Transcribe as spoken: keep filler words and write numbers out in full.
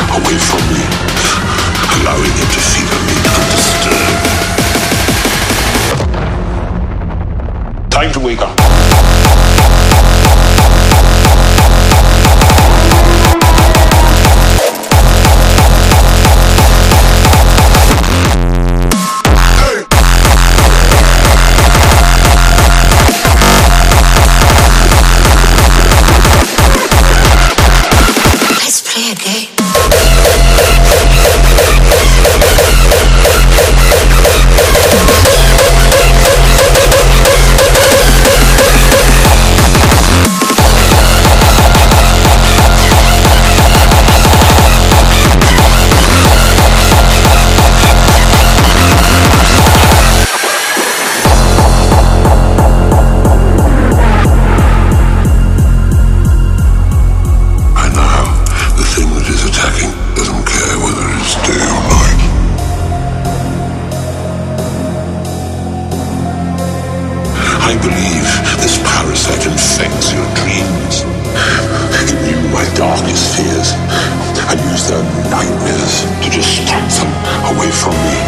away from me, allowing it to fever me undisturbed. Time to wake up. I believe this parasite infects your dreams. It knew my darkest fears and used their nightmares to distract them away from me.